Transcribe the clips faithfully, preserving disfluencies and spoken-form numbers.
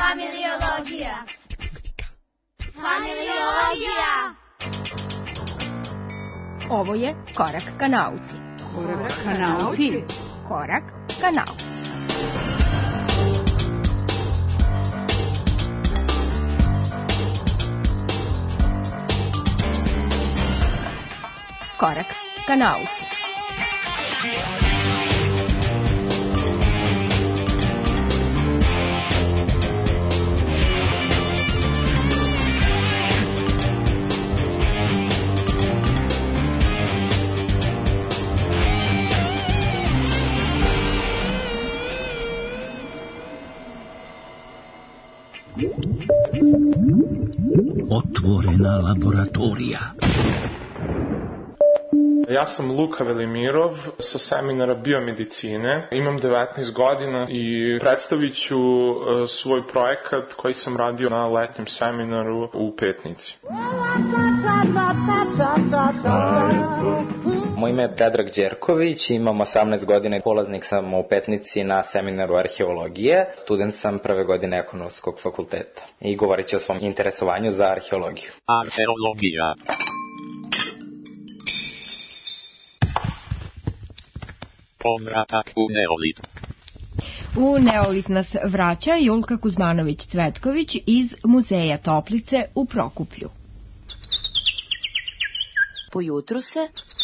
Familiologija. Familiologija. Ovo je Korak ka nauci. Korak ka nauci. Korak ka nauci. Korak ka nauci. Otvorena laboratorija. Ja sam Luka Velimirov sa seminara biomedicine, imam devetnaest godina i predstavit ću svoj projekat koji sam radio na letnjem seminaru u Petnici. Moje ime je Predrag Đerković, imam osamnaest godina, polaznik sam u Petnici na seminaru arheologije, student sam prve godine ekonomskog fakulteta i govorit ću o svom interesovanju za arheologiju. Arheologija. Povratak u neolit. U neolit nas vraća Julka Kuzmanović-Cvetković iz Muzeja Toplice u Prokuplju. Po jutru se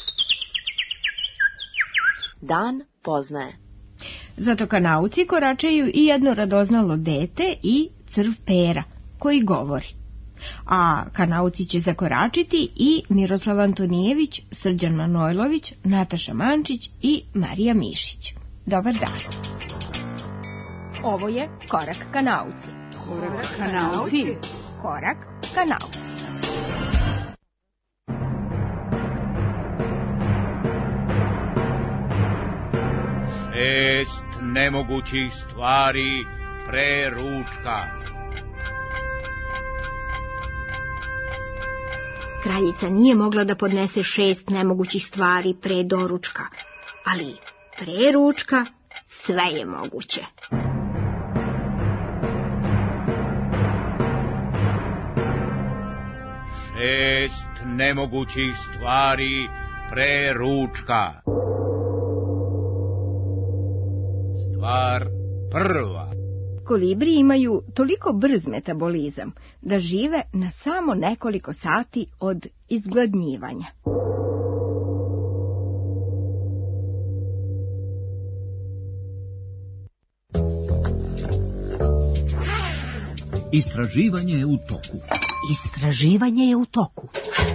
dan poznaje. Zato ka nauci koračaju i jedno radoznalo dete i crv Pera, koji govori. A ka nauci će zakoračiti i Miroslav Antonijević, Srđan Manojlović, Nataša Mančić i Marija Mišić. Dobar dan. Ovo je Korak ka nauci. Korak ka nauci. Korak ka nauci. Šest nemogućih stvari pre ručka. Kraljica nije mogla da podnese šest nemogućih stvari pre doručka, ali pre ručka sve je moguće. Šest nemogućih stvari pre ručka. Stvar prva. Kolibri imaju toliko brz metabolizam da žive na samo nekoliko sati od izgladnjivanja. Istraživanje je u toku. Istraživanje je u toku.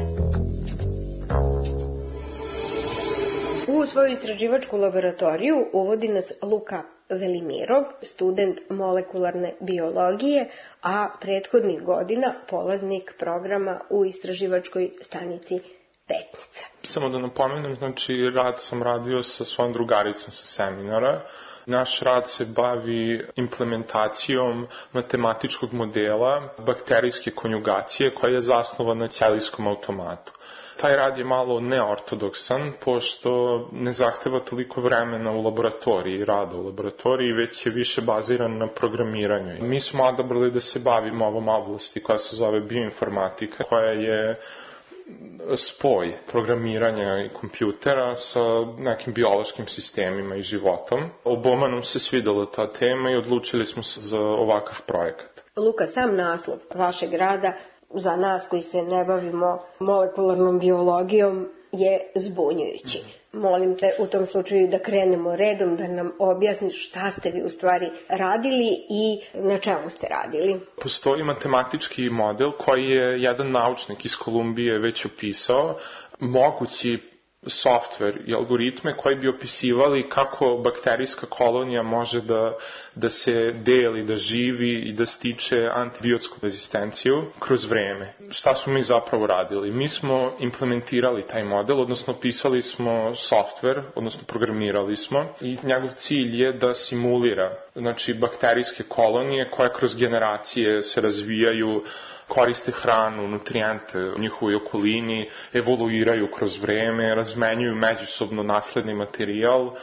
U svoju istraživačku laboratoriju uvodi nas Luka Velimirov, student molekularne biologije, a prethodnih godina polaznik programa u istraživačkoj stanici Petnica. Samo da napomenem, znači rad sam radio sa svojom drugaricom sa seminara. Naš rad se bavi implementacijom matematičkog modela bakterijske konjugacije koja je zasnovana na ćelijskom automatu. Taj rad je malo neortodoksan, pošto ne zahteva toliko vremena u laboratoriji, rada u laboratoriji, već je više baziran na programiranju. Mi smo odabrali da se bavimo ovom oblasti koja se zove bioinformatika, koja je spoj programiranja i kompjutera sa nekim biološkim sistemima i životom. Oboma nam se svidela ta tema i odlučili smo se za ovakav projekat. Luka, sam naslov vašeg rada za nas koji se ne bavimo molekularnom biologijom je zbunjujući. Molim te u tom slučaju da krenemo redom, da nam objasniš šta ste vi u stvari radili i na čemu ste radili. Postoji matematički model koji je jedan naučnik iz Kolumbije već opisao, mogući softver i algoritme koji bi opisivali kako bakterijska kolonija može da, da se deli, da živi i da stiče antibiotsku rezistenciju kroz vreme. Šta smo mi zapravo radili? Mi smo implementirali taj model, odnosno pisali smo softver, odnosno programirali smo i njegov cilj je da simulira, znači, bakterijske kolonije koje kroz generacije se razvijaju koriste hranu, nutrijente u njihovoj okolini, evoluiraju kroz vreme, razmenjuju međusobno nasledni materijal e,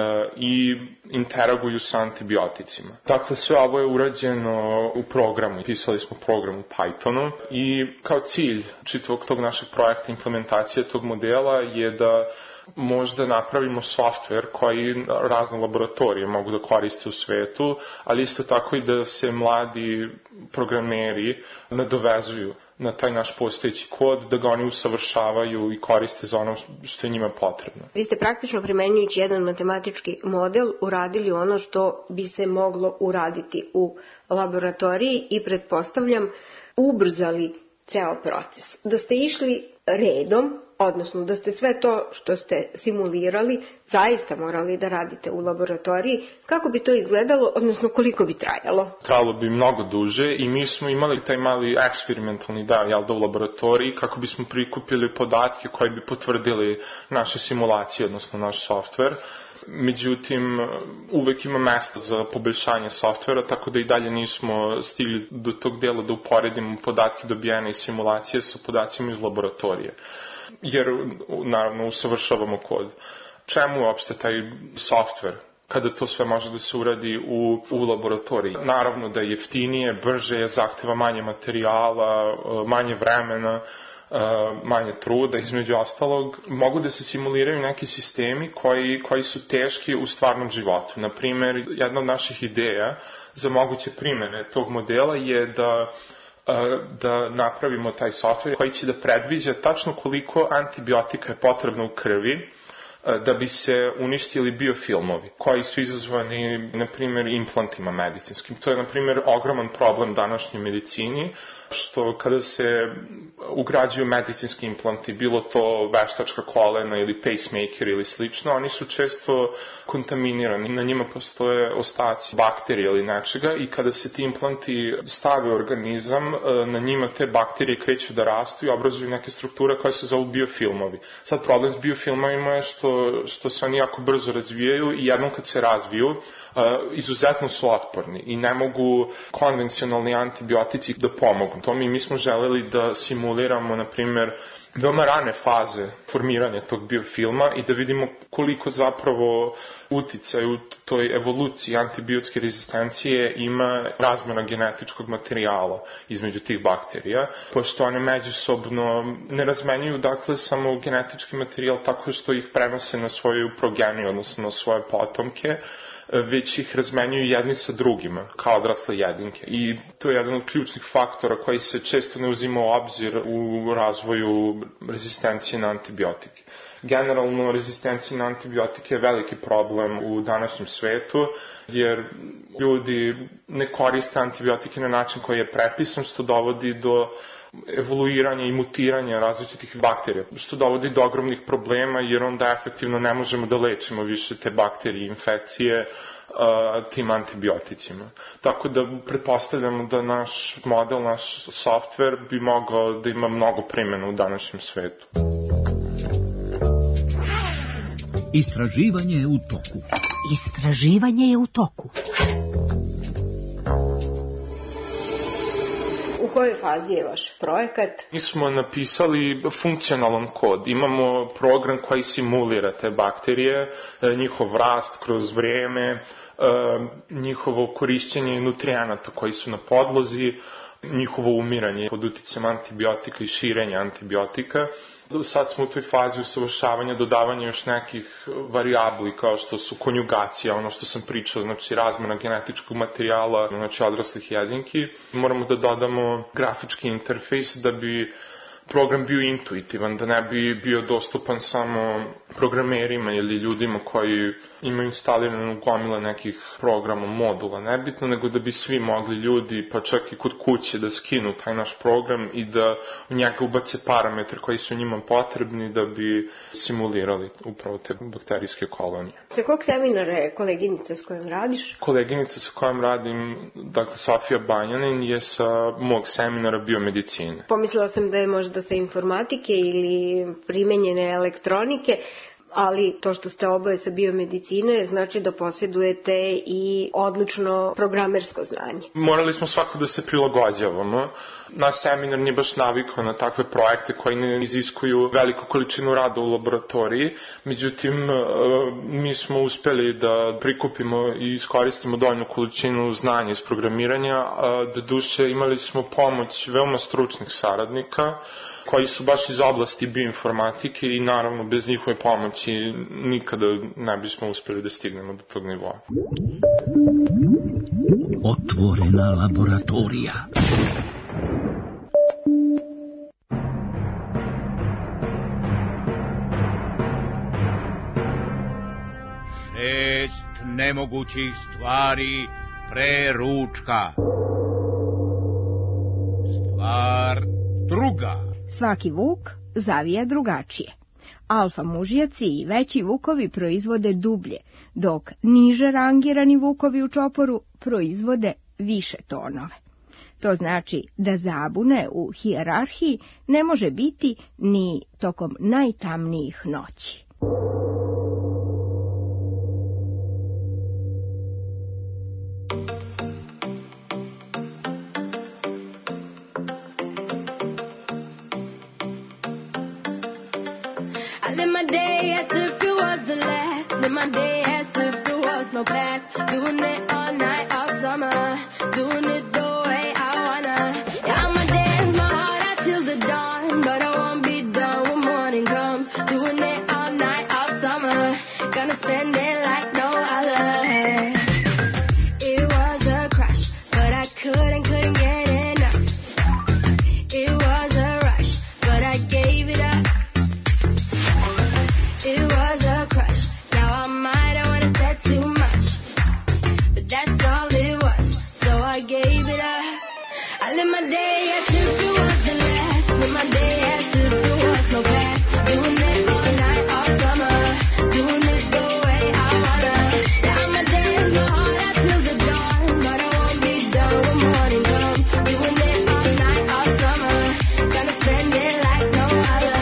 i interaguju sa antibioticima. Dakle, sve ovo je urađeno u programu. Pisali smo program u Pythonu i kao cilj čitavog tog našeg projekta implementacije tog modela je da možda napravimo softver koji razne laboratorije mogu da koriste u svetu, ali isto tako i da se mladi programeri nadovezuju na taj naš postojeći kod, da ga oni usavršavaju i koriste za ono što je njima potrebno. Vi ste praktično primenjujući jedan matematički model uradili ono što bi se moglo uraditi u laboratoriji i pretpostavljam ubrzali ceo proces. Da ste išli redom, odnosno da ste sve to što ste simulirali zaista morali da radite u laboratoriji, kako bi to izgledalo, odnosno koliko bi trajalo? Trajalo bi mnogo duže i mi smo imali taj mali eksperimentalni da, jel da, u laboratoriji kako bismo prikupili podatke koji bi potvrdili naše simulacije, odnosno naš softver. Međutim, uvek ima mesta za poboljšanje softvera, tako da i dalje nismo stigli do tog dela da uporedimo podatke dobijene iz simulacije sa podacima iz laboratorije. Jer, naravno, usavršavamo kod. Čemu uopšte taj softver kada to sve može da se uradi u, u laboratoriji? Naravno da je jeftinije, brže, zahteva manje materijala, manje vremena, manje truda, između ostalog. Mogu da se simuliraju neki sistemi koji, koji su teški u stvarnom životu. Naprimer, jedna od naših ideja za moguće primjene tog modela je da da napravimo taj softver koji će da predviđa tačno koliko antibiotika je potrebno u krvi da bi se uništili biofilmovi koji su izazvani, na primjer, implantima medicinskim. To je, na primjer, ogroman problem današnjoj medicini, što kada se ugrađuju medicinski implanti, bilo to veštačka kolena ili pacemaker ili slično, oni su često kontaminirani. Na njima postoje ostaci bakterije ili nečega i kada se ti implanti stave u organizam, na njima te bakterije kreću da rastu i obrazuju neke strukture koje se zovu biofilmovi. Sad problem s biofilmovima je što, što se oni jako brzo razvijaju i jednom kad se razviju, izuzetno su otporni i ne mogu konvencionalni antibiotici da pomogu. To mi, mi smo želeli da simuliramo, na primjer, veoma rane faze formiranja tog biofilma i da vidimo koliko zapravo uticaj u toj evoluciji antibiotske rezistencije ima razmjena genetičkog materijala između tih bakterija, pošto one međusobno ne razmenjuju, dakle, samo genetički materijal tako što ih prenose na svoju progeniju, odnosno na svoje potomke, već ih razmenjuju jedni sa drugima, kao odrasle jedinke. I to je jedan od ključnih faktora koji se često ne uzima u obzir u razvoju rezistencije na antibiotike. Generalno, rezistencija na antibiotike je veliki problem u današnjem svetu, jer ljudi ne koriste antibiotike na način koji je prepisan, što dovodi do evoluiranja i mutiranja različitih bakterija, što dovodi do ogromnih problema, jer onda efektivno ne možemo da lečimo više te bakterije i infekcije uh, tim antibioticima. Tako da pretpostavljamo da naš model, naš softver bi mogao da ima mnogo primjena u današnjem svetu. Istraživanje je u toku. Istraživanje je u toku. U kojoj fazi je vaš projekat? Mi smo napisali funkcionalan kod. Imamo program koji simulira te bakterije, njihov rast kroz vreme, njihovo korišćenje nutrijenata koji su na podlozi, njihovo umiranje pod uticajem antibiotika i širenje antibiotika. Sad smo u toj fazi usavršavanja, dodavanja još nekih varijabli kao što su konjugacija, ono što sam pričao, znači razmjena genetičkog materijala, znači odraslih jedinki. Moramo da dodamo grafički interfejs da bi program bio intuitivan, da ne bi bio dostupan samo programerima ili ljudima koji imaju instalirano gomile nekih programa, modula, nebitno, nego da bi svi mogli ljudi, pa čak i kod kuće, da skinu taj naš program i da u njega ubace parametre koji su njima potrebni da bi simulirali upravo te bakterijske kolonije. Sa kog seminara je koleginica s kojom radiš? Koleginica sa kojom radim, dakle Sofija Banjanin, je sa mog seminara biomedicine. Pomislila sam da je možda sa informatike ili primenjene elektronike, ali to što ste oboje sa biomedicine znači da posjedujete i odlično programersko znanje. Morali smo svako da se prilagođavamo. Naš seminar nije baš navikao na takve projekte koji ne iziskuju veliku količinu rada u laboratoriji, međutim mi smo uspeli da prikupimo i iskoristimo dovoljnu količinu znanja iz programiranja, da duše imali smo pomoć veoma stručnih saradnika koji su baš iz oblasti bioinformatike i naravno bez njihove pomoći nikada ne bismo uspeli da stignemo do tog nivoa. Otvorena laboratorija. Šest nemogućih stvari pre ručka. Stvar druga. Svaki vuk zavija drugačije. Alfa mužjaci i veći vukovi proizvode dublje, dok niže rangirani vukovi u čoporu proizvode više tonove. To znači da zabune u hijerarhiji ne može biti ni tokom najtamnijih noći. Live my day as if it was the last. Live my day as if there was no past. Doing it all night, all summer. Doing it the way I wanna. Yeah, I'ma dance my heart out till the dawn, but I won't be done when morning comes. Doing it all night, all summer. Gonna spend it like no other. It was a crush, but I couldn't, couldn't get enough. It was a rush, but I gave it up. It was a crush. Now I might have wanna said too much, but that's all it was. So I gave it up. I live my day as if it was the last. Live my day as if there was no past. Doing it all night, all summer. Doing it the way I wanna. Yeah, I'ma dance my heart out till the dawn, but I won't be done when morning comes. Doing it all night, all summer. Gonna spend it like no other.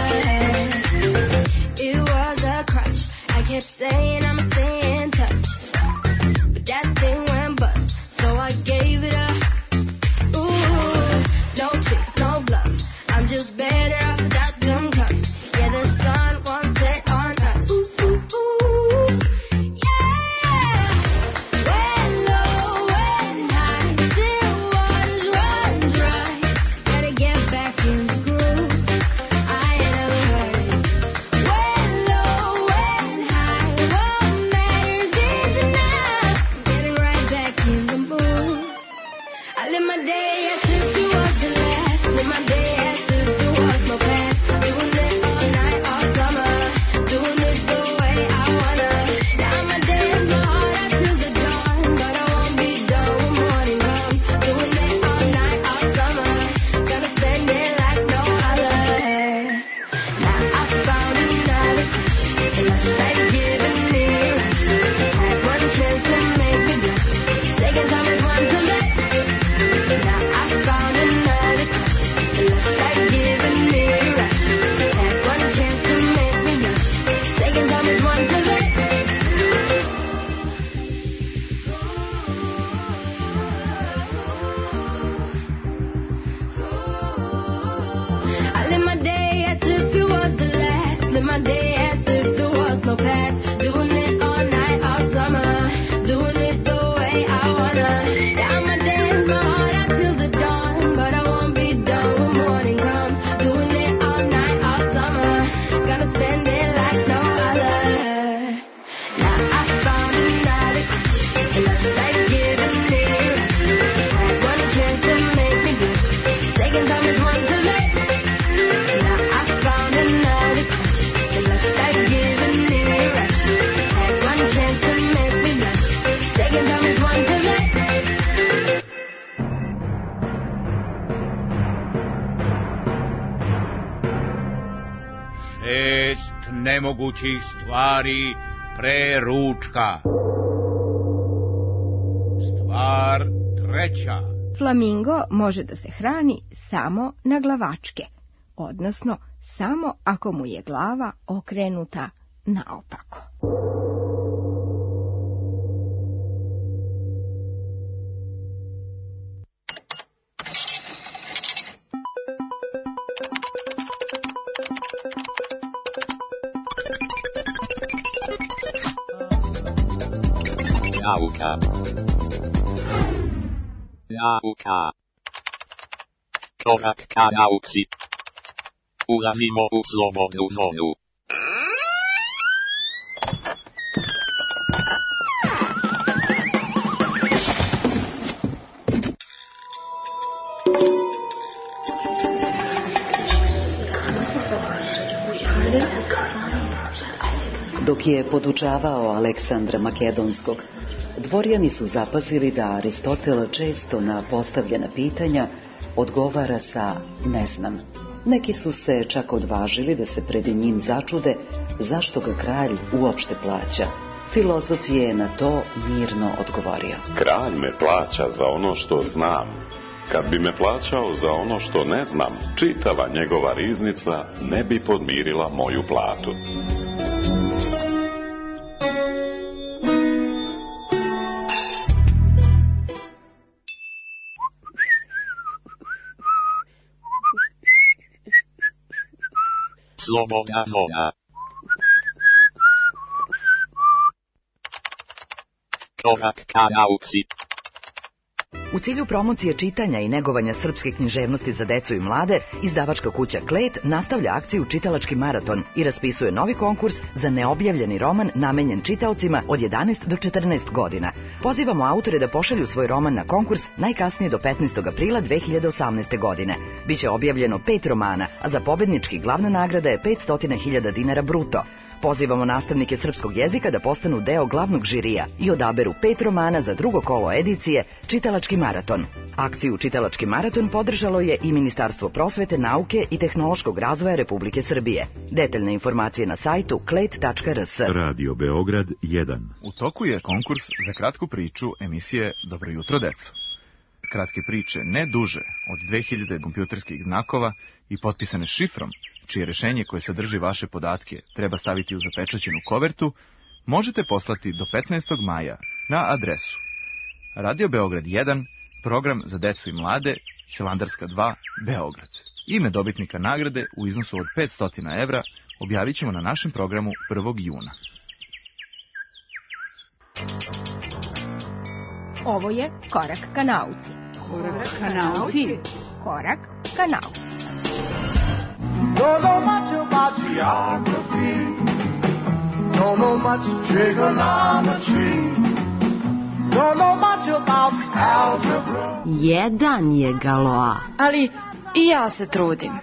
It was a crutch. I kept saying I'ma stay in touch, but that thing went bust, so I gave it up. Ooh, no tricks, no bluff. I'm just better off without them cuffs. Yeah, the sun won't set on us. Ooh, ooh, ooh, yeah. When low, when high, still waters run dry. Gotta get back in the groove. I ain't never heard it. When low, when high, what matters is enough. Getting right back in the mood. I live my day as if it was the last. Live my day as if there was no past. Doing it all night, all summer. Doing it the way I wanna. Yeah, I'ma dance my heart out till the dawn, but I won't be done when morning comes. Doing it all night, all summer. Gonna spend it like no other. Now I found another crush. The lush like giving me a rush. Had one chance to make me blush. Second time is one to let. Now I found another crush. The lush like giving me a rush. Had one chance to make me blush. Second time is one to let. I live my day as if it was the last. Live my day as if there was no past. Doing it all night, all summer. Doing it the way I wanna. Yeah, I'ma dance my heart out till the dawn, but I won't be done when morning comes. Doing it all night, all summer. Gonna spend it like no other. Now I found another crush. The lush like giving me a rush. Had one chance to make me blush. Second time is one to let. Now I found another crush. The lush like giving me a rush. Had one chance to make me blush. Second time is one to let. Šest nemogućih stvari pre ručka. Stvar treća. Flamingo može da se hrani samo na glavačke, odnosno samo ako mu je glava okrenuta naopako. Nauka. Nauka. Korak ka nauci. Ulazimo u slobodnu zonu. Dok je podučavao Aleksandra Makedonskog, dvorjani su zapazili da Aristotel često na postavljena pitanja odgovara sa ne znam. Neki su se čak odvažili da se pred njim začude zašto ga kralj uopšte plaća. Filozof je na to mirno odgovorio. Kralj me plaća za ono što znam. Kad bi me plaćao za ono što ne znam, čitava njegova riznica ne bi podmirila moju platu. Slobodna zona. Korak ka nauci. U cilju promocije čitanja i negovanja srpske književnosti za decu i mlade, izdavačka kuća Klet nastavlja akciju Čitalački maraton i raspisuje novi konkurs za neobjavljeni roman namenjen čitaocima od jedanaest do četrnaest godina. Pozivamo autore da pošalju svoj roman na konkurs najkasnije do petnaestog aprila dve hiljade osamnaeste. godine. Biće objavljeno pet romana, a za pobednički glavna nagrada je petsto hiljada dinara bruto. Pozivamo nastavnike srpskog jezika da postanu deo glavnog žirija i odaberu pet romana za drugo kolo edicije Čitalački maraton. Akciju Čitalački maraton podržalo je i Ministarstvo prosvete, nauke i tehnološkog razvoja Republike Srbije. Detaljne informacije na sajtu klet tačka r s. Radio Beograd jedan. U toku je konkurs za kratku priču emisije Dobro jutro, deco. Kratke priče ne duže od dve hiljade kompjuterskih znakova i potpisane šifrom, čije rešenje koje sadrži vaše podatke treba staviti u zapečaćenu kovertu, možete poslati do petnaestog maja na adresu Radio Beograd jedan, program za decu i mlade, Hilandarska dva, Beograd. Ime dobitnika nagrade u iznosu od petsto evra objavit ćemo na našem programu prvog juna. Ovo je Korak ka nauci. Korak ka nauci. Korak ka nauci. Don't know much about geography. Don't know much trigonometry. Don't know much about algebra. Jedan je Galoa. Ali i ja se trudim.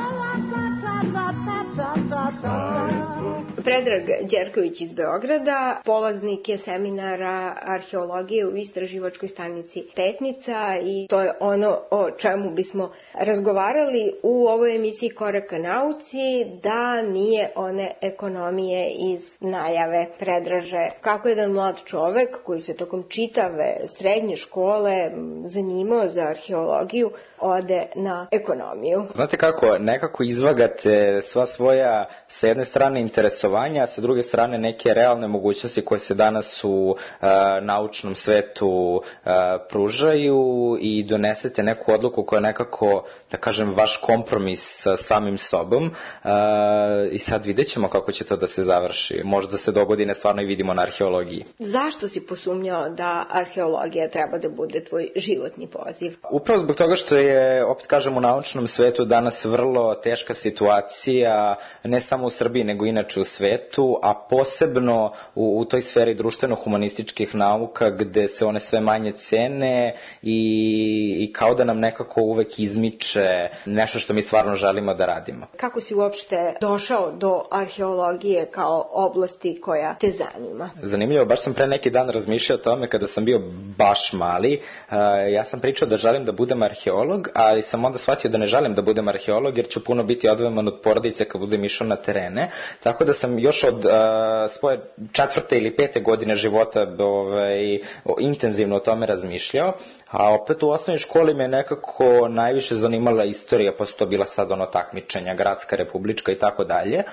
Predrag Đerković iz Beograda, polaznik je seminara arheologije u istraživačkoj stanici Petnica i to je ono o čemu bismo razgovarali u ovoj emisiji Korak ka nauci, da nije one ekonomije iz najave. Predraže, kako jedan mlad čovek koji se tokom čitave srednje škole zanimao za arheologiju ode na ekonomiju? Znate kako, nekako izvagate sva svoja sa jedne strane interesovanja, a sa druge strane neke realne mogućnosti koje se danas u uh, naučnom svetu uh, pružaju i donesete neku odluku koja je nekako, da kažem, vaš kompromis sa samim sobom uh, i sad vidjet ćemo kako će to da se završi. Možda se dogodine stvarno i vidimo na arheologiji. Zašto si posumnjao da arheologija treba da bude tvoj životni poziv? Upravo zbog toga što je, opet kažem, u naučnom svetu danas vrlo teška situacija, ne samo u Srbiji nego inače u svetu, a posebno u, u toj sferi društveno-humanističkih nauka gde se one sve manje cene i, i kao da nam nekako uvek izmiče nešto što mi stvarno želimo da radimo. Kako si uopšte došao do arheologije kao oblasti koja te zanima? Zanimljivo, baš sam pre neki dan razmišljao o tome kada sam bio baš mali. Ja sam pričao da želim da budem arheolog, ali sam onda shvatio da ne želim da budem arheolog jer ću puno biti odvojen od porodice kad budem išao na terene. Tako da sam još od uh, svoje četvrte ili pete godine života ovaj, intenzivno o tome razmišljao, a opet u osnovnoj školi me nekako najviše zanimala istorija, pa su to bila sad ono takmičenja, gradska, republička i tako dalje.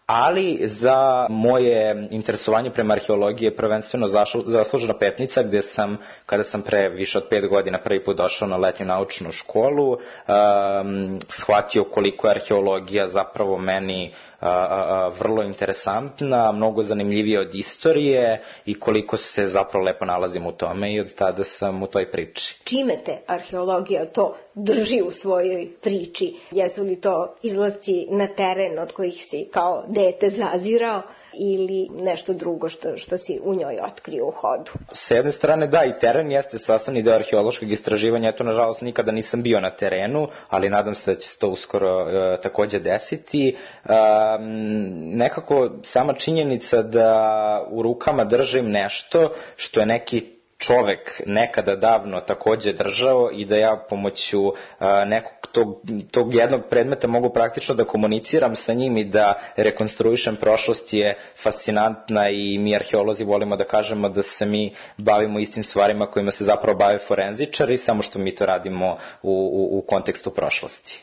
ali za moje interesovanje prema arheologiji je prvenstveno zaslužena Petnica, gde sam, kada sam pre više od pet godina prvi put došao na letnju naučnu školu, um, shvatio koliko je arheologija zapravo meni A, a, a, vrlo interesantna, mnogo zanimljivija od istorije i koliko se zapravo lepo nalazim u tome i od tada sam u toj priči. Čime te arheologija to drži u svojoj priči? Jesu li to izlasci na teren od kojih si kao dete zazirao ili nešto drugo što, što si u njoj otkrio u hodu? S jedne strane da, i teren jeste sastavni deo arheološkog istraživanja. Eto, nažalost, nikada nisam bio na terenu, ali nadam se da će se to uskoro e, takođe desiti. E, nekako sama činjenica da u rukama držim nešto što je neki čovek nekada davno takođe držao i da ja pomoću uh, nekog tog, tog jednog predmeta mogu praktično da komuniciram sa njim i da rekonstruišem prošlost je fascinantna i mi arheolozi volimo da kažemo da se mi bavimo istim stvarima kojima se zapravo bave forenzičari, samo što mi to radimo u, u, u kontekstu prošlosti.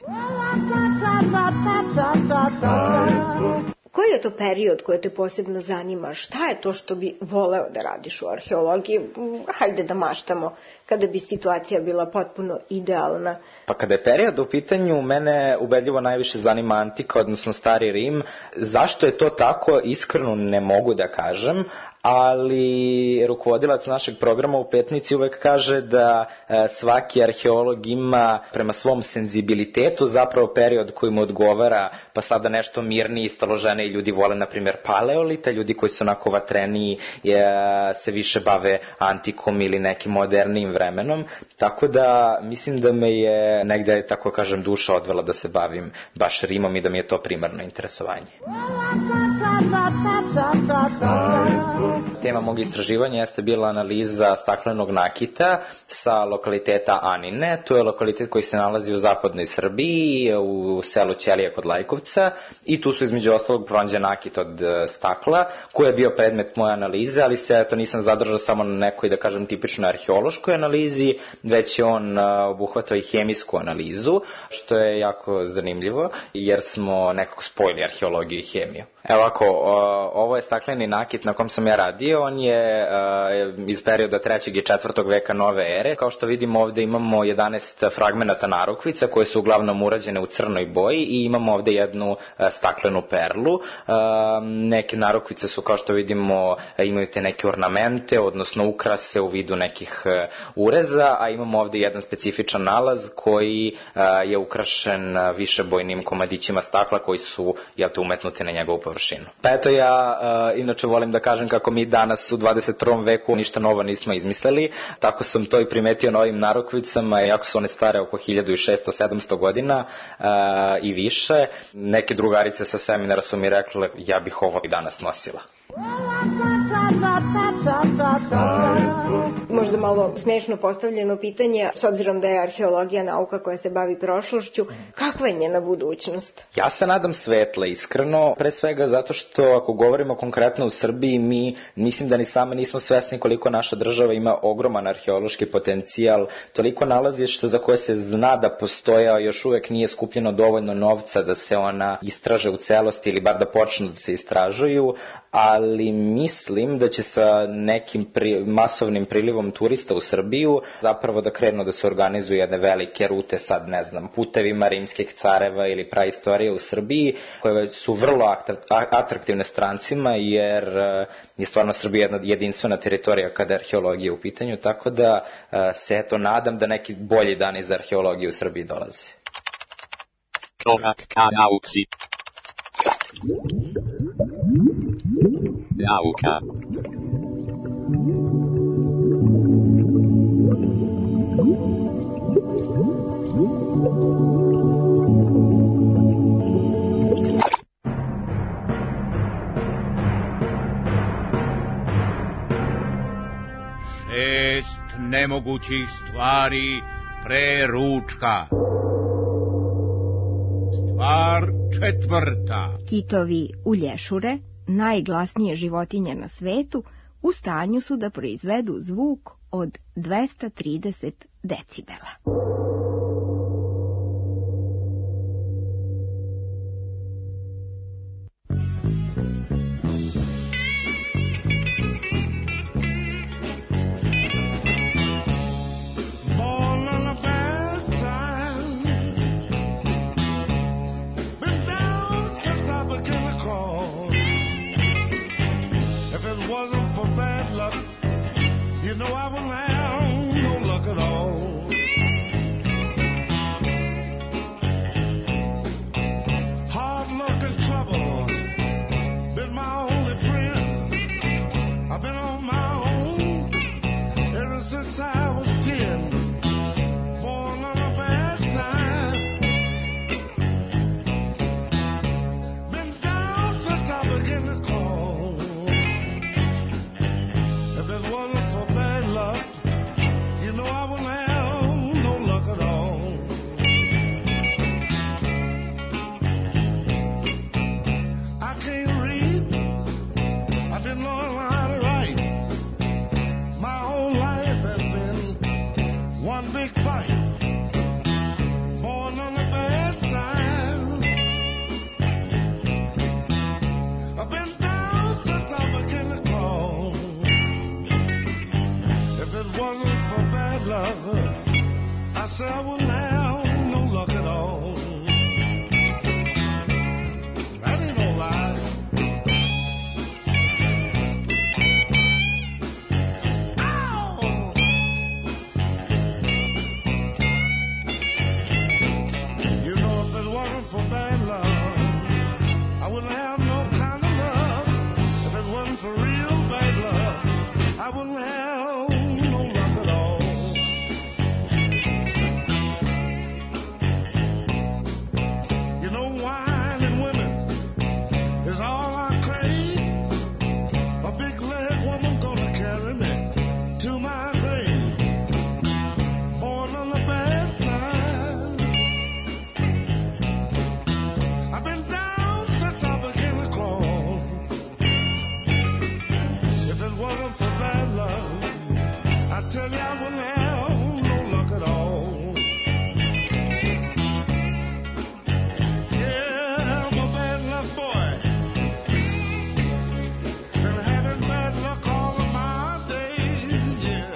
Koji je to period koji te posebno zanima? Šta je to što bi voleo da radiš u arheologiji? Hajde da maštamo kada bi situacija bila potpuno idealna. Pa kada je period u pitanju, mene ubedljivo najviše zanima antika, odnosno stari Rim. Zašto je to tako, iskreno ne mogu da kažem, ali rukovodilac našeg programa u Petnici uvek kaže da e, svaki arheolog ima prema svom senzibilitetu zapravo period koji mu odgovara, pa sada nešto mirniji, staloženiji ljudi vole, na primjer, paleolita, ljudi koji su onako vatreniji e, se više bave antikom ili nekim modernijim vremenom, tako da mislim da me je negde, tako kažem, duša odvela da se bavim baš Rimom i da mi je to primarno interesovanje. Tema mog istraživanja jeste bila analiza staklenog nakita sa lokaliteta Anine. To je lokalitet koji se nalazi u zapadnoj Srbiji, u selu Ćelija kod Lajkovca, i tu su između ostalog pronađen nakit od stakla, koji je bio predmet moje analize, ali se to nisam zadržao samo na nekoj, da kažem, tipičnoj arheološkoj analizi, već je on obuhvatao i hemijsku analizu, što je jako zanimljivo, jer smo nekako spojili arheologiju i hemiju. Evo ovako, ovo je stakleni nakit na kom sam ja radio, on je iz perioda trećeg i četvrtog veka nove ere. Kao što vidimo, ovde imamo jedanaest fragmenata narukvica koje su uglavnom urađene u crnoj boji i imamo ovde jednu staklenu perlu. Neke narukvice su, kao što vidimo, imaju te neke ornamente, odnosno ukrase u vidu nekih ureza, a imamo ovde jedan specifičan nalaz koji je ukrašen višebojnim komadićima stakla koji su, jel te, umetnuti na njegovu površinu. Pa eto, ja uh, inače volim da kažem kako mi danas u dvadeset prvom veku ništa novo nismo izmislili. Tako sam to i primetio na ovim narukvicama, jako su one stare oko hiljadu i šesto do sedamsto godina uh, i više. Neke drugarice sa seminara su mi rekle, ja bih ovo i danas nosila. Možda malo smešno postavljeno pitanje, s obzirom da je arheologija nauka koja se bavi prošlošću, kakva je njena budućnost? Ja se nadam svetla, iskreno, pre svega zato što ako govorimo konkretno u Srbiji, mi mislim da ni sami nismo svesni koliko naša država ima ogroman arheološki potencijal, toliko nalazišta za koje se zna da postoje, a još uvek nije skupljeno dovoljno novca da se ona istraže u celosti ili bar da počnu da se istražuju, ali mislim da će sa nekim pri, masovnim prilivom turista u Srbiju zapravo da krenu da se organizuju jedne velike rute, sad ne znam, putevima rimskih careva ili praistorije u Srbiji, koje su vrlo atraktivne strancima, jer je stvarno Srbija jedna jedinstvena teritorija kada je arheologija u pitanju, tako da se eto nadam da neki bolji dani za arheologiju u Srbiji dolaze. Korak ka nauci. Nauka. Šest nemogućih stvari pre ručka. Stvar četvrta. Kitovi ulješure, najglasnije životinje na svetu, u stanju su da proizvedu zvuk od dvesta trideset decibela. ever since I was ten, born on a bad side. Been down since I began to crawl. If it wasn't for bad luck, you know I wouldn't have no luck at all. I can't read, I didn't learn how to write. My whole life has been one big fight. Born on the bad side. I've been down since I began to crawl. If it wasn't for bad luck, I said I wouldn't have no luck at all. That ain't no lie. You know, if it wasn't for bad luck, I wouldn't have no kind of luck. If it wasn't for real bad luck, I wouldn't have no luck at all. You know, wine and women is all I crave. A big leg woman gonna carry me to my grave. Born on the bad side. I've been down since I began to crawl. If it wasn't for bad luck, I tell you I wouldn't have no luck at all. Yeah, I'm a bad luck boy. Been having bad luck all of my days, yeah.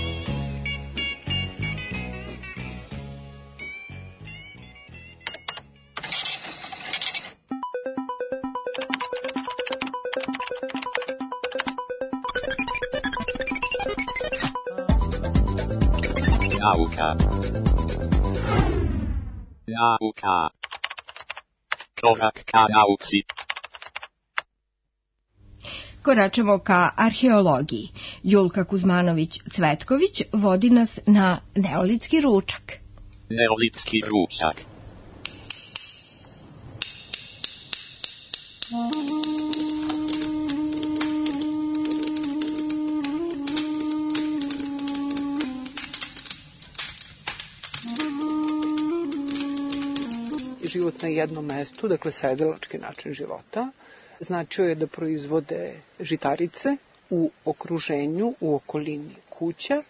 Nauka. Nauka. Korak ka nauci. Koračamo ka arheologiji. Julka Kuzmanović-Cvetković vodi nas na neolitski ručak. Neolitski ručak. Život na jednom mestu, dakle sedelački način života, značio je da proizvode žitarice u okruženju, u okolini kuća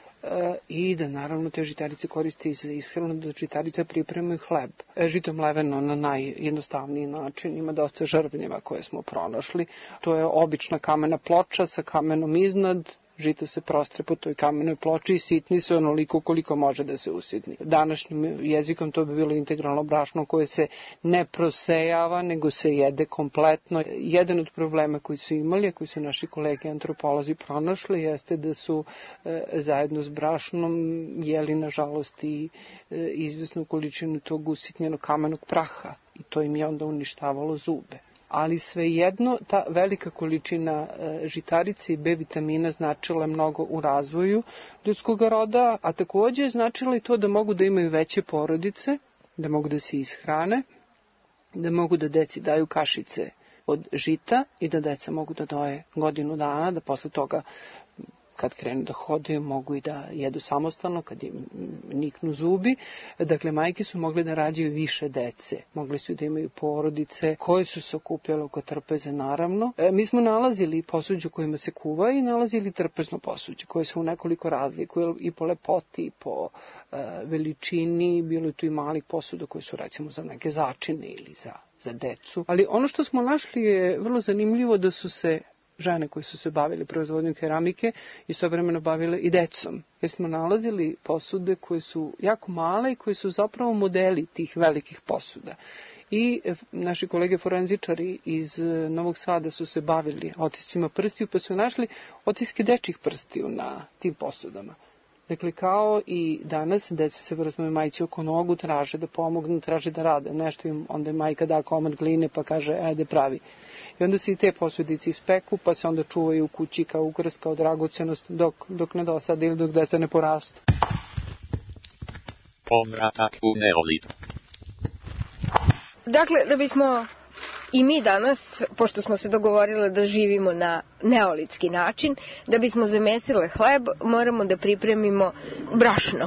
e, i da naravno te žitarice koriste i za ishranu, da žitarice pripremaju hleb. E, žito mleveno na najjednostavniji način, ima dosta žrvnjeva koje smo pronašli. To je obična kamena ploča sa kamenom iznad, žito se prostre po toj kamenoj ploči i sitni se onoliko koliko može da se usitni. Današnjim jezikom to bi bilo integralno brašno koje se ne prosejava, nego se jede kompletno. Jedan od problema koji su imali, a koji su naši kolege antropolozi pronašli, jeste da su e, zajedno s brašnom jeli nažalost i e, izvesnu količinu tog usitnjenog kamenog praha i to im je onda uništavalo zube. Ali svejedno ta velika količina žitarice i B vitamina značila je mnogo u razvoju ljudskog roda, a takođe je značilo i to da mogu da imaju veće porodice, da mogu da se ishrane, da mogu da deci daju kašice od žita i da deca mogu da doje godinu dana, da posle toga kad krenu da hodaju, mogu i da jedu samostalno, kad im niknu zubi. Dakle, majke su mogle da rađaju više dece. Mogli su da imaju porodice koje su se okupljale oko trpeze, naravno. E, mi smo nalazili posuđe kojima se kuva i nalazili trpezno posuđe, koje su u nekoliko razlikuje i po lepoti, i po e, veličini. Bilo je tu i malih posuda koje su recimo za neke začine ili za, za decu. Ali ono što smo našli je vrlo zanimljivo da su se žene koje su se bavile proizvodnjom keramike istovremeno bavile i decom. Jer smo nalazili posude koje su jako male i koje su zapravo modeli tih velikih posuda. I naši kolege forenzičari iz Novog Sada su se bavili otiscima prstiju, pa su našli otiske dečjih prstiju na tim posudama. Dakle, kao i danas, deca se vrazmaju majci oko nogu, traže da pomognu, traže da rade nešto im, onda je majka da komad gline pa kaže, ajde pravi. I onda se i te posudice ispeku, pa se onda čuvaju u kući kao ukras, kao dragocenost, dok, dok ne dosade ili dok deca ne porastu. Povratak u neolit. Dakle, da bismo i mi danas, pošto smo se dogovorili da živimo na neolitski način, da bismo zamesile hleb, moramo da pripremimo brašno.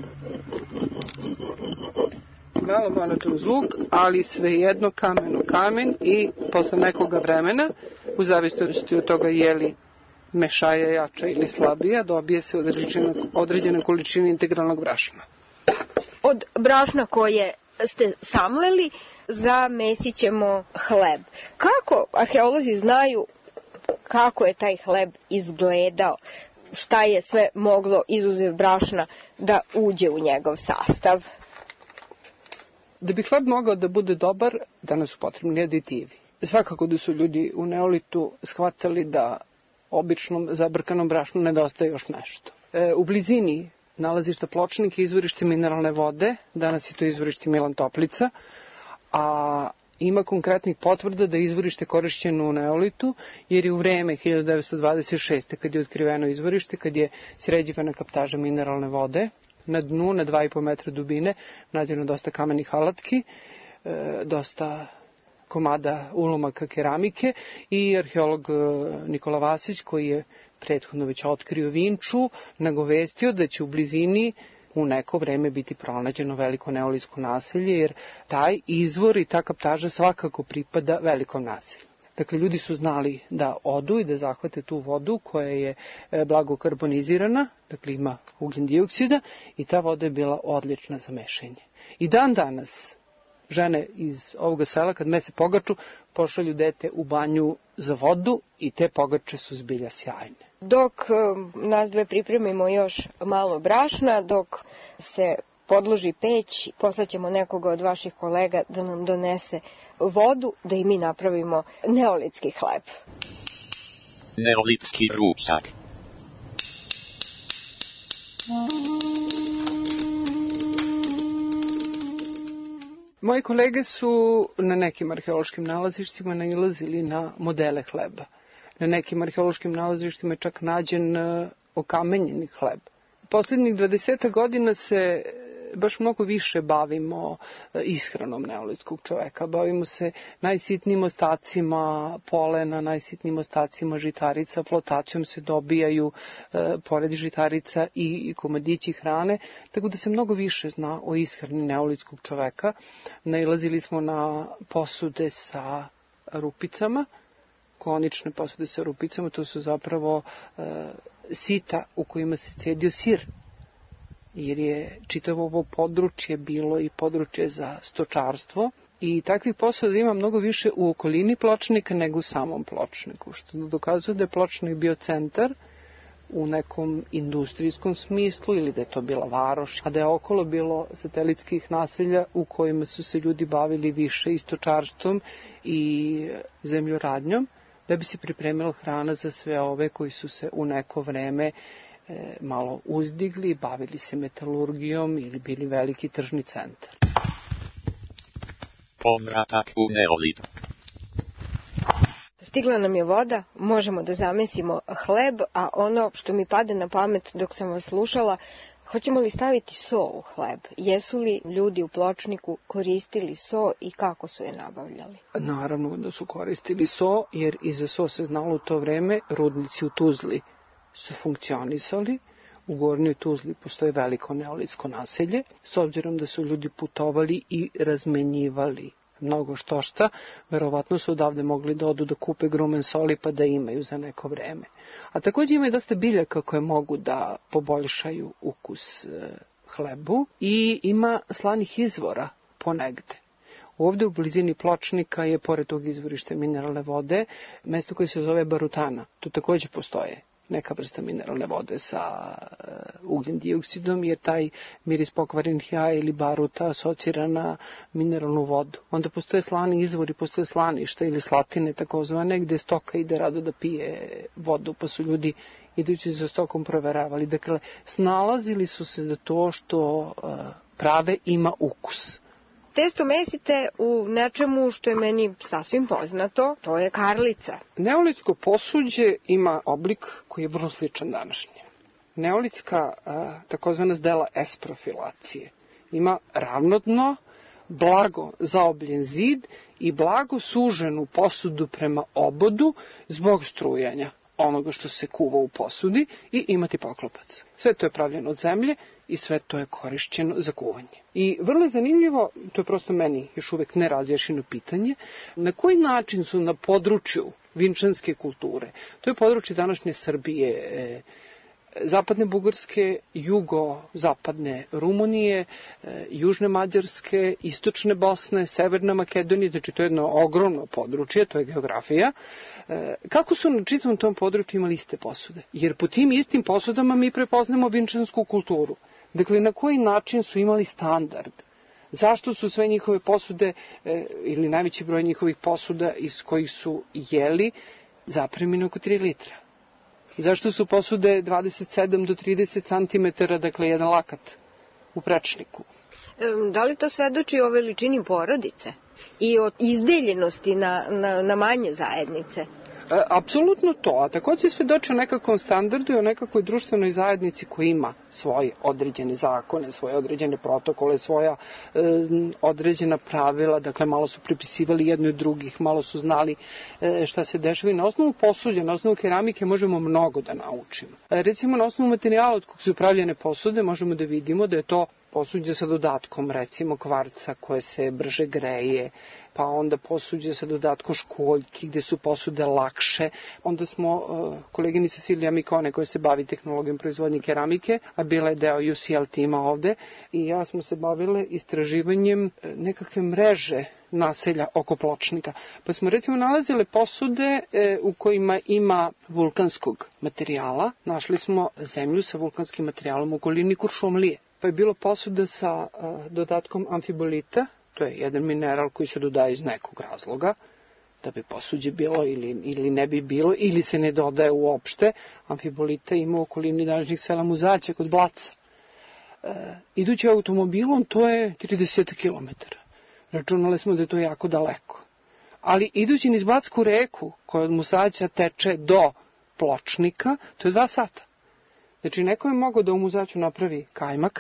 Malo monoton zvuk, ali svejedno kamen u kamen i posle nekoga vremena, u zavisnosti od toga je li mešaja jača ili slabija, dobije se određena, određena količina integralnog brašna. Od brašna koje ste samleli, zamesit ćemo hleb. Kako arheolozi znaju kako je taj hleb izgledao? Šta je sve moglo, izuzev brašna, da uđe u njegov sastav? Da bi hleb mogao da bude dobar, danas su potrebni aditivi. Svakako da su ljudi u neolitu shvatali da običnom zabrkanom brašnu nedostaje još nešto. E, u blizini nalazišta Pločnik je izvorište mineralne vode, danas je to izvorište Milan Toplica, a ima konkretnih potvrda da je izvorište korišćeno u neolitu, jer je u vreme hiljadu devetsto dvadeset šeste. kad je otkriveno izvorište, kad je sređivana kaptaža mineralne vode, na dnu, na dva i po metra dubine, nađeno dosta kamenih alatki, e, dosta komada ulomaka keramike i arheolog Nikola Vasić, koji je prethodno već otkrio Vinču, nagovestio da će u blizini u neko vreme biti pronađeno veliko neolitsko naselje, jer taj izvor i ta kaptaža svakako pripada velikom naselju. Dakle, ljudi su znali da odu i da zahvate tu vodu koja je blago karbonizirana, dakle ima ugljen dioksida, i ta voda je bila odlična za mešanje. I dan danas žene iz ovoga sela, kad mese pogaču, pošalju dete u banju za vodu i te pogače su zbilja sjajne. Dok nas dve pripremimo još malo brašna, dok se podloži peć, poslaćemo nekoga od vaših kolega da nam donese vodu, da i mi napravimo neolitski hleb. Neolitski ručak. Moji kolege su na nekim arheološkim nalazištima nailazili na modele hleba. Na nekim arheološkim nalazištima je čak nađen okamenjeni hleb. Poslednjih dvadeset godina se baš mnogo više bavimo ishranom neolitskog čoveka. Bavimo se najsitnijim ostacima polena, najsitnijim ostacima žitarica. Flotacijom se dobijaju e, pored žitarica i komadići hrane, tako da se mnogo više zna o ishrani neolitskog čoveka. Nailazili smo na posude sa rupicama, konične posude sa rupicama, to su zapravo e, sita u kojima se cedio sir, jer je čitavo ovo područje bilo i područje za stočarstvo i takvih posuda ima mnogo više u okolini Pločnika nego u samom Pločniku, što dokazuje da je Pločnik bio centar u nekom industrijskom smislu ili da je to bila varoš, a da je okolo bilo satelitskih naselja u kojima su se ljudi bavili više i stočarstvom i zemljoradnjom, da bi se pripremila hrana za sve ove koji su se u neko vreme e, malo uzdigli, bavili se metalurgijom ili bili veliki tržni centar. Povratak u neolit. Stigla nam je voda, možemo da zamesimo hleb, a ono što mi pade na pamet dok sam vas slušala, hoćemo li staviti so u hleb? Jesu li ljudi u Pločniku koristili so i kako su je nabavljali? Naravno da su koristili so, jer i za so se znalo u to vreme. Rudnici u Tuzli su funkcionisali. U Gornjoj Tuzli postoje veliko neolitsko naselje. S obzirom da su ljudi putovali i razmenjivali mnogo što šta, verovatno su odavde mogli da odu da kupe grumen soli pa da imaju za neko vreme. A također ima i dosta biljaka koje mogu da poboljšaju ukus e, hlebu i ima slanih izvora ponegde. Ovde u blizini Pločnika je, pored tog izvorišta mineralne vode, mesto koje se zove Barutana. Tu također postoje neka vrsta mineralne vode sa uh, ugljen dioksidom, jer taj miris pokvarenih jaja ili baruta asocira na mineralnu vodu. Onda postoje slani izvori, postoje slaništa ili slatine takozvane, gde stoka ide rado da pije vodu, pa su ljudi idući za stokom proveravali. Dakle, snalazili su se da to što uh, prave ima ukus. testo mesite u nečemu što je meni sasvim poznato, to je karlica. Neolitsko posuđe ima oblik koji je vrlo sličan današnjem. Neolitska takozvana zdela S-profilacije ima ravno dno, blago zaobljen zid i blago suženu posudu prema obodu zbog strujanja onoga što se kuva u posudi i imati poklopac. Sve to je pravljeno od zemlje i sve to je korišćeno za kuvanje. I vrlo je zanimljivo, to je prosto meni još uvek nerazjašnjeno pitanje, na koji način su na području vinčanske kulture, to je područje današnje Srbije, zapadne Bugarske, jugo-zapadne Rumunije, južne Mađarske, istočne Bosne, severne Makedonije, znači to je jedno ogromno područje, to je geografija. Kako su na čitavom tom području imali iste posude? Jer po tim istim posudama mi prepoznamo vinčansku kulturu. Dakle, na koji način su imali standard? Zašto su sve njihove posude, ili najveći broj njihovih posuda iz kojih su jeli, zapremljene oko tri litra? Zašto su posude dvadeset sedam do trideset centimetara, dakle jedan lakat u prečniku? Da li to svedoči o veličini porodice i o izdeljenosti na, na, na manje zajednice? E, apsolutno to, a takođe svedoči o nekakvom standardu i o nekakvoj društvenoj zajednici koja ima svoje određene zakone, svoje određene protokole, svoja e, određena pravila, dakle malo su pripisivali jedno i drugih, malo su znali e, šta se dešava i na osnovu posuđa, na osnovu keramike možemo mnogo da naučimo. E, recimo na osnovu materijala od kog su pravljene posude možemo da vidimo da je to posuđe sa dodatkom, recimo kvarca koje se brže greje, pa onda posuđe sa dodatkom školjki gde su posude lakše. Onda smo, uh, koleginica Silvija Mikone koja se bavi tehnologijom proizvodnje keramike, a bila je deo U C L tima ovde, i ja smo se bavile istraživanjem nekakve mreže naselja oko pločnika. Pa smo recimo nalazile posude e, u kojima ima vulkanskog materijala. Našli smo zemlju sa vulkanskim materijalom u okolini Kuršumlije. Pa je bilo posuda sa a, dodatkom amfibolita, to je jedan mineral koji se dodaje iz nekog razloga, da bi posuđe bilo ili, ili ne bi bilo, ili se ne dodaje uopšte. Amfibolita ima u okolini današnjih sela Muzaća kod Blaca. E, idući automobilom to je trideset kilometara. Računali smo da je to jako daleko. Ali idući niz Backu reku, koja od Muzaća teče do Pločnika, to je dva sata. Znači, neko je mogao da u Muzaću napravi kajmak,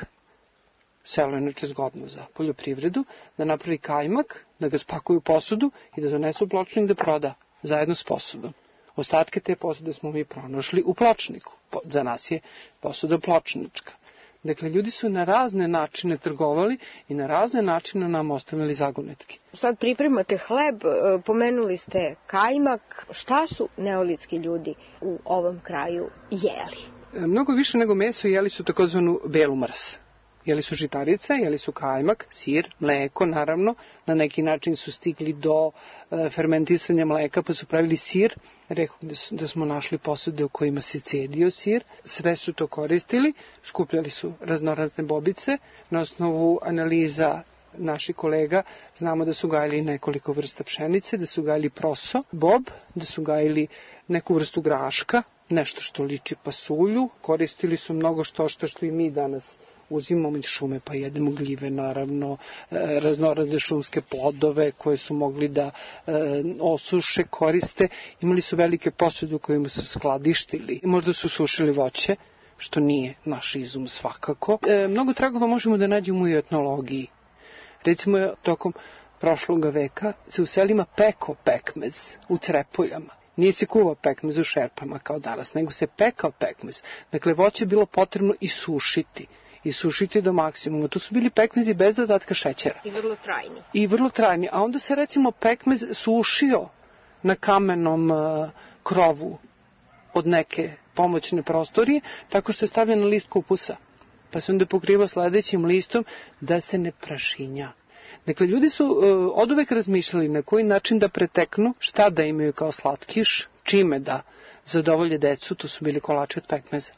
selo je inače zgodno za poljoprivredu, da napravi kajmak, da ga spakuju u posudu i da donesu u Pločnik da proda zajedno s posudom. Ostatke te posude smo mi pronašli u Pločniku. Za nas je posuda pločnička. Dakle, ljudi su na razne načine trgovali i na razne načine nam ostavili zagonetke. Sad pripremate hleb, pomenuli ste kajmak. Šta su neolitski ljudi u ovom kraju jeli? Mnogo više nego meso jeli su takozvanu belu mrs. Jeli su žitarice, jeli su kajmak, sir, mleko, naravno. Na neki način su stigli do e, fermentisanja mleka, pa su pravili sir. Rekao da, da smo našli posude u kojima se cedio sir. Sve su to koristili, skupljali su raznorazne bobice. Na osnovu analiza naših kolega znamo da su gajili nekoliko vrsta pšenice, da su gajili proso, bob, da su gajili neku vrstu graška, nešto što liči pasulju. Koristili su mnogo što što, što i mi danas uzimamo iz šume, pa jedemo gljive, naravno, e, raznorazne šumske plodove koje su mogli da e, osuše, koriste. Imali su velike posude u kojima su skladištili. Možda su sušili voće, što nije naš izum svakako. E, mnogo tragova možemo da nađemo u etnologiji. Recimo, tokom prošlog veka se u selima peko pekmez u Crepoljama. Nije se kuvao pekmez u šerpama kao danas, nego se pekao pekmez. Dakle, voće je bilo potrebno isušiti. Isušiti do maksimuma. Tu su bili pekmezi bez dodatka šećera. I vrlo trajni. I vrlo trajni. A onda se recimo pekmez sušio na kamenom uh, krovu od neke pomoćne prostorije, tako što je stavljen na list kupusa. Pa se onda pokrivao sledećim listom da se ne prašinja. Dakle, ljudi su uh, oduvek razmišljali na koji način da preteknu, šta da imaju kao slatkiš, čime da zadovolje decu, to su bili kolači od pekmeza.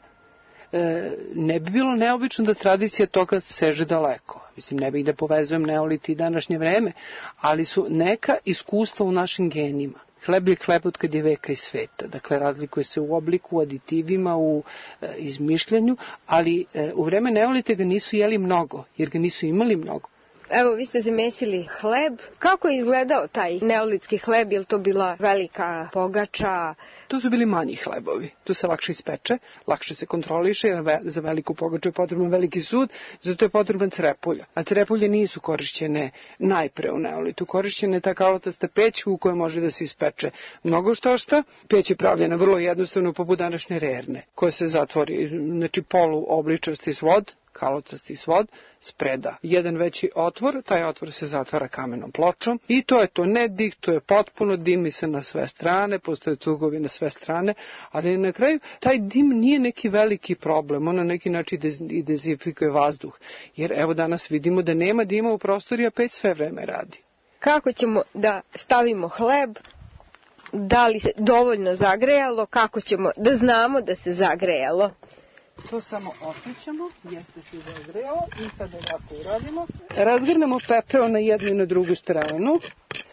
E, ne bi bilo neobično da tradicija toga seže daleko. Mislim, ne bih da povezujem neolit i današnje vreme, ali su neka iskustva u našim genima. Hleb je hleb od kad je veka i sveta. Dakle, razlikuje se u obliku, u aditivima, u e, izmišljanju, ali e, u vreme neolite ga nisu jeli mnogo, jer ga nisu imali mnogo. Evo, vi ste zamesili hleb. Kako je izgledao taj neolitski hleb? Je li to bila velika pogača? To su bili manji hlebovi. Tu se lakše ispeče, lakše se kontroliše, jer za veliku pogaču je potreban veliki sud, zato je potreban crepulja. A crepulje nisu korišćene najpre u neolitu. Korišćena je ta kalotasta peć u kojoj može da se ispeče mnogo što šta. Peć je pravljena vrlo jednostavno poput današnje rerne, koja se zatvori, znači polu obličasti svod, kalotasti svod, spreda jedan veći otvor, taj otvor se zatvara kamenom pločom i to je to, ne dihtuje potpuno, dimi se na sve strane, postoje cugovi na sve strane, ali na kraju taj dim nije neki veliki problem, on na neki način i dezinfikuje vazduh, jer evo danas vidimo da nema dima u prostori, a peć sve vreme radi. Kako ćemo da stavimo hleb? Da li se dovoljno zagrejalo? Kako ćemo da znamo da se zagrejalo? To samo osjećamo, jeste se zagrejalo i sad ovako uradimo. Razgrnemo pepeo na jednu i na drugu stranu.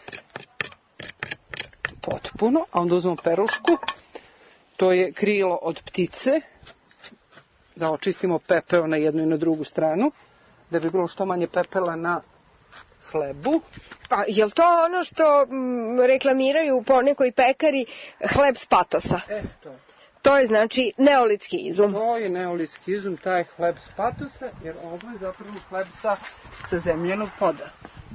Potpuno, a onda uzmemo perušku. To je krilo od ptice. Da očistimo pepeo na jednu i na drugu stranu. Da bi bilo što manje pepela na hlebu. Pa, je li to ono što m, reklamiraju po nekoj pekari hleb s patosa? E, to je. To je znači neolitski izum. To je neolitski izum, taj hleb s patosa, jer ovo je zapravo hleb sa, sa zemljenog poda.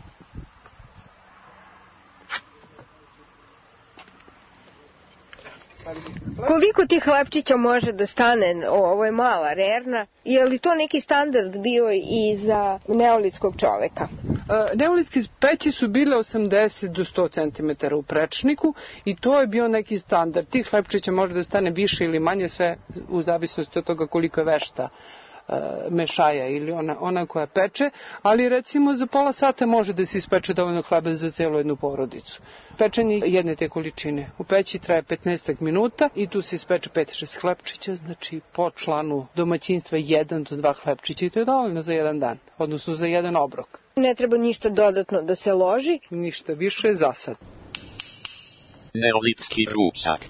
Koliko tih hlebčića može da stane? O, ovo je mala rerna. Je li to neki standard bio i za neolitskog čoveka? E, neolitske peći su bile osamdeset do sto centimetara u prečniku i to je bio neki standard. Tih hlebčića može da stane više ili manje, sve u zavisnosti od toga koliko je vešta mešaja ili ona, ona koja peče, ali recimo za pola sata može da se ispeče dovoljno hleba za celu jednu porodicu. Pečenje jedne te količine u peći traje petnaest minuta i tu se ispeče pet do šest hlebčića, znači po članu domaćinstva jedan do dva hlebčića i to je dovoljno za jedan dan, odnosno za jedan obrok. Ne treba ništa dodatno da se loži? Ništa više za sad. Neolitski ručak.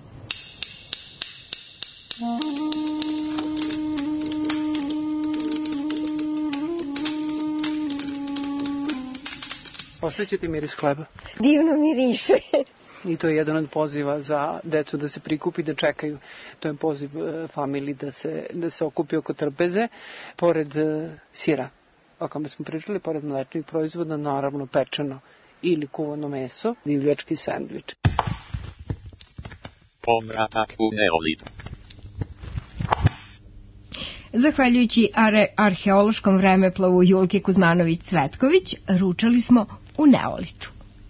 Osjećate miris hleba? Divno miriše. I to je jedan od poziva za decu da se prikupi, da čekaju. To je poziv familiji da se, da se okupi oko trpeze, pored sira, o kome smo pričali, pored mlečnih proizvoda, naravno pečeno ili kuvano meso, divljački sendvič. Povratak u neolit. Zahvaljujući are, arheološkom vremeplovu Julke Kuzmanović-Cvetković, ručali smo u neolitu.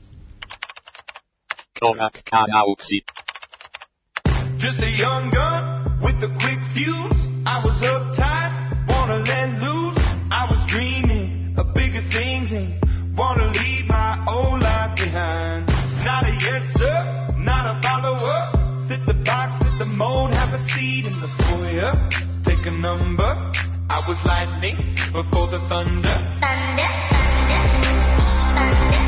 Korak ka nauci. Just a young gun with a quick fuse. I was uptight, wanna let loose. I was dreaming of bigger things and wanna leave my old life behind. Not a yes sir, not a follower. Fit the box, fit the mold, have a seat in the foyer. Take a number. I was lightning before the thunder. Thunder, thunder, thunder,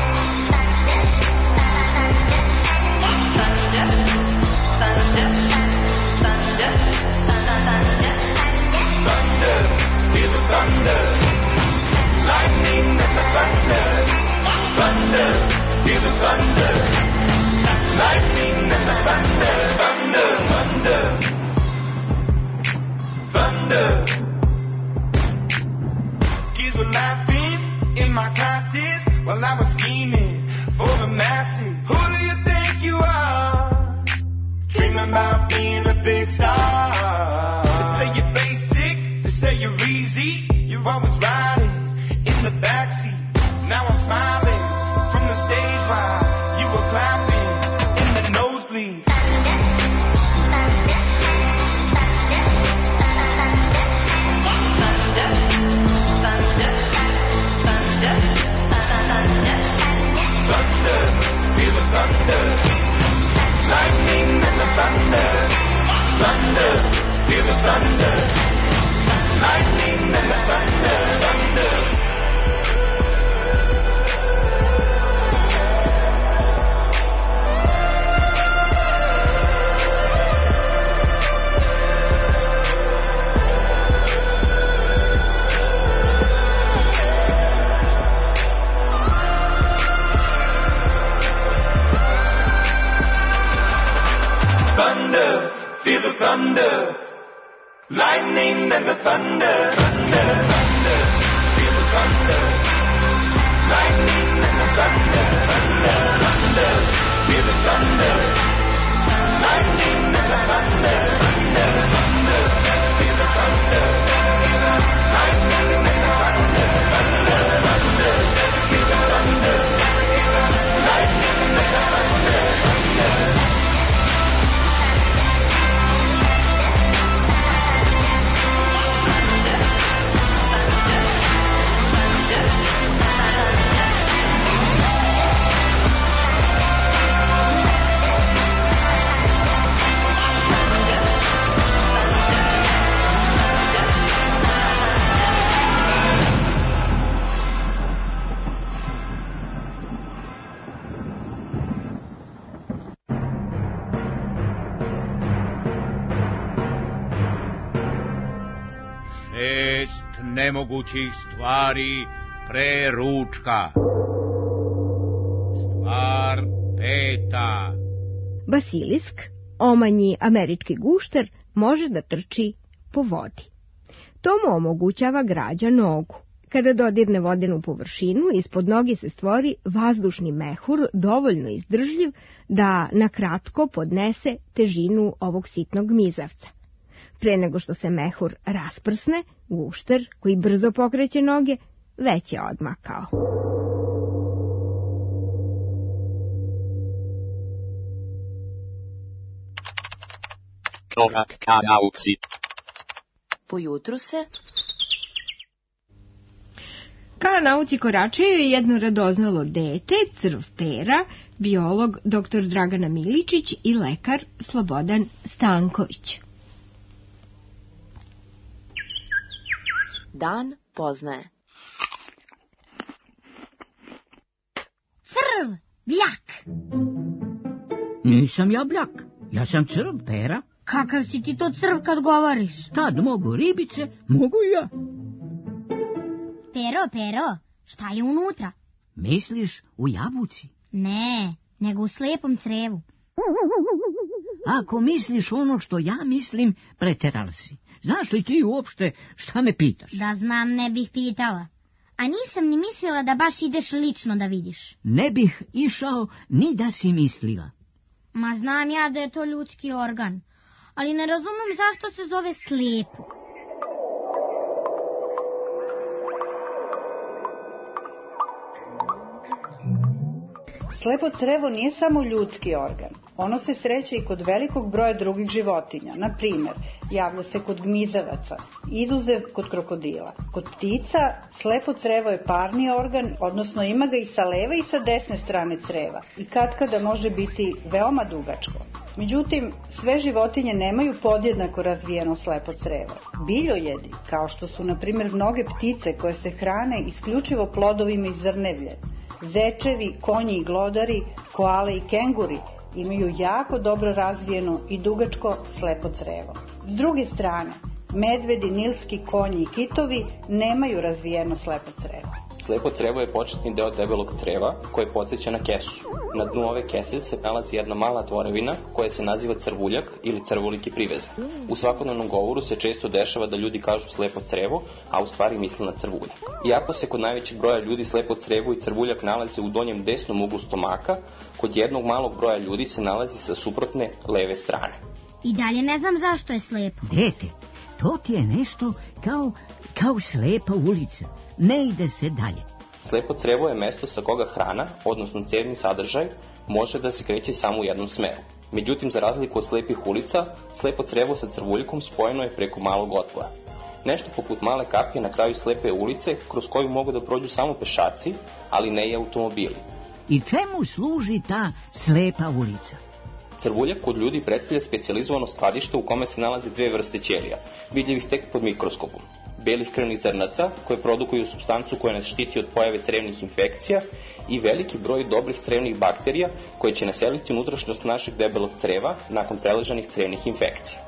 thunder, thunder, thunder, thunder, thunder, hear the thunder, lightning and the thunder, thunder, hear the thunder, lightning and the thunder, thunder, thunder. Thunder. Kids were laughing in my classes while I was scheming for the masses. Who do you think you are? Dreaming about being a big star. They say you're basic, they say you're easy. You're always riding in the backseat. Now I'm smiling from the stage while you were clapping in the nosebleeds. Thunder, lightning and the thunder, thunder, hear the thunder, lightning and the thunder. Šest nemogućih stvari pre ručka. Stvar peta. Basilisk, omanji američki gušter, može da trči po vodi. To mu omogućava građa nogu. Kada dodirne vodenu površinu, ispod noge se stvori vazdušni mehur dovoljno izdržljiv da na kratko podnese težinu ovog sitnog mizavca. Pre nego što se mehur rasprsne, gušter, koji brzo pokreće noge, već je odmakao. Korak ka nauci. Po jutru se ka nauci koračaju jedno radoznalo dete, crv Pera, biolog doktor Dragana Miličić i lekar Slobodan Stanković. dan poznaje. Crv, bljak. Nisam ja bljak, ja sam crv, Pera. Kakav si ti to crv kad govoriš? Tad mogu ribice, mogu i ja. Pero, Pero, šta je unutra? Misliš u jabuci? Ne, nego u slepom crevu. Ako misliš ono što ja mislim, preteral si. Znaš li ti uopšte šta me pitaš? Da znam, ne bih pitala. A nisam ni mislila da baš ideš lično da vidiš. Ne bih išao ni da si mislila. Ma znam ja da je to ljudski organ, ali ne razumem zašto se zove slepo. Slepo crevo nije samo ljudski organ. Ono se sreće i kod velikog broja drugih životinja. Na primjer, javlja se kod gmizavaca, izuzev kod krokodila. Kod ptica slepo crevo je parni organ, odnosno ima ga i sa leve i sa desne strane creva. I katkada može biti veoma dugačko. Međutim, sve životinje nemaju podjednako razvijeno slepo crevo. Biljojedi, kao što su na primjer mnoge ptice koje se hrane isključivo plodovima i zrnevlje, zečevi, konji i glodari, koale i kenguri imaju jako dobro razvijeno i dugačko slepo crevo. S druge strane, medvedi, nilski konji i kitovi nemaju razvijeno slepo crevo. Slepo crevo je početni deo debelog creva koje podsjeća na kesu. Na dnu ove kese se nalazi jedna mala tvorevina koja se naziva crvuljak ili crvuliki priveza. U svakodnevnom govoru se često dešava da ljudi kažu slepo crevo, a u stvari misle na crvuljak. Iako se kod najvećeg broja ljudi slepo crevo i crvuljak nalaze u donjem desnom uglu stomaka, kod jednog malog broja ljudi se nalazi sa suprotne leve strane. I dalje ne znam zašto je slepo. Dete, to ti je nešto kao, kao slepa ulica. Ne ide se dalje. Slepo crevo je mesto sa koga hrana, odnosno cevni sadržaj, može da se kreće samo u jednom smeru. Međutim, za razliku od slepih ulica, slepo crevo sa crvuljkom spojeno je preko malog otvora. Nešto poput male kapije na kraju slepe ulice, kroz koju mogu da prođu samo pešaci, ali ne i automobili. I čemu služi ta slepa ulica? Crvuljak kod ljudi predstavlja specijalizovano skladište u kome se nalaze dve vrste ćelija, vidljivih tek pod mikroskopom. Belih krvnih zrnaca, koje produkuju supstancu koja nas štiti od pojave crevnih infekcija, i veliki broj dobrih crevnih bakterija koje će naseliti unutrašnjost našeg debelog creva nakon preležanih crevnih infekcija.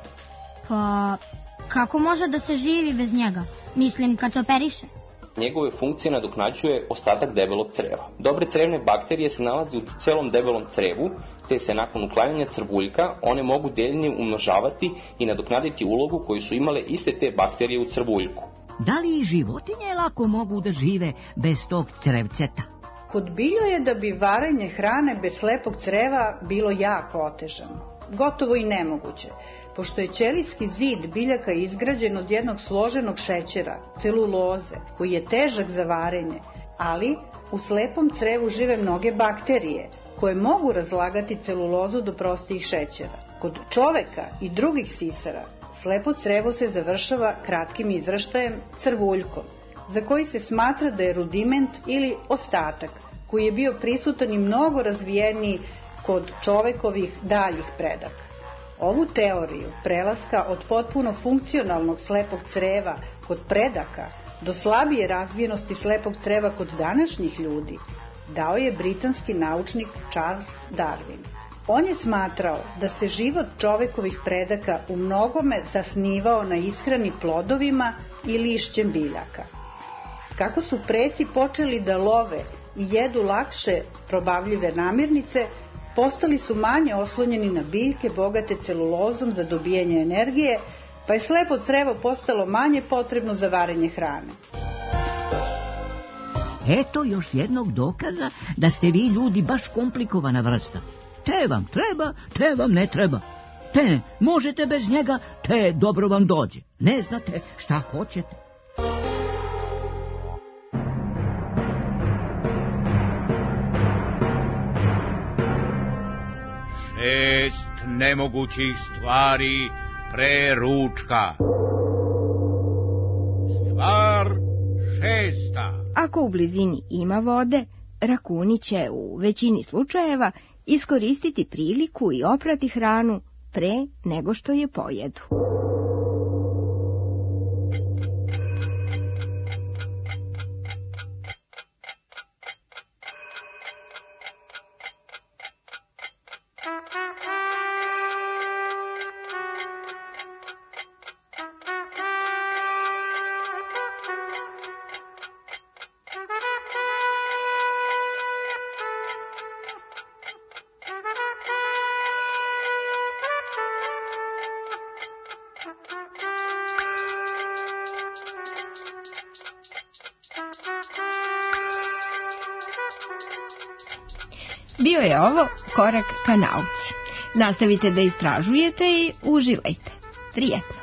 Pa, kako može da se živi bez njega? Mislim, kad se operiše. Njegove funkcije nadoknađuje ostatak debelog creva. Dobre crevne bakterije se nalaze u celom debelom crevu, te se nakon uklanjanja crvuljka one mogu deljnije umnožavati i nadoknaditi ulogu koju su imale iste te bakterije u crvuljku. Da li i životinje lako mogu da žive bez tog crevceta? Kod biljojeda bi varenje hrane bez slepog creva bilo jako otežano. Gotovo i nemoguće, pošto je ćelijski zid biljaka izgrađen od jednog složenog šećera, celuloze, koji je težak za varenje, ali u slepom crevu žive mnoge bakterije, koje mogu razlagati celulozu do prostijih šećera. Kod čoveka i drugih sisara, slepo crevo se završava kratkim izraštajem, crvuljkom, za koji se smatra da je rudiment ili ostatak, koji je bio prisutan i mnogo razvijeniji kod čovekovih daljih predaka. Ovu teoriju prelaska od potpuno funkcionalnog slepog creva kod predaka do slabije razvijenosti slepog creva kod današnjih ljudi dao je britanski naučnik Charles Darwin. On je smatrao da se život čovekovih predaka u mnogome zasnivao na ishrani plodovima i lišćem biljaka. Kako su preci počeli da love i jedu lakše probavljive namirnice, postali su manje oslonjeni na biljke bogate celulozom za dobijanje energije, pa je slepo crevo postalo manje potrebno za varenje hrane. Eto još jednog dokaza da ste vi ljudi baš komplikovana vrsta. Te vam treba, te vam ne treba. Te možete bez njega, te dobro vam dođe. Ne znate šta hoćete. Šest nemogućih stvari pre ručka. Stvar šesta. Ako u blizini ima vode, rakuni će u većini slučajeva iskoristiti priliku i oprati hranu pre nego što je pojedu. Bio je ovo korak ka nauci. Nastavite da istražujete i uživajte. Prijetno!